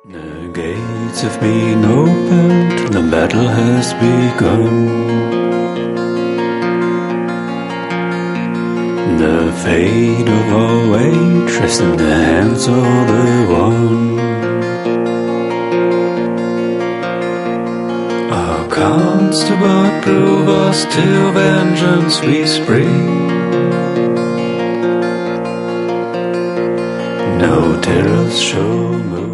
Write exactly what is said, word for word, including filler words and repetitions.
The gates have been opened, the battle has begun. The fate of our age rests in the hands of the one. Our constable prove us till vengeance we spring. No terrors shall move.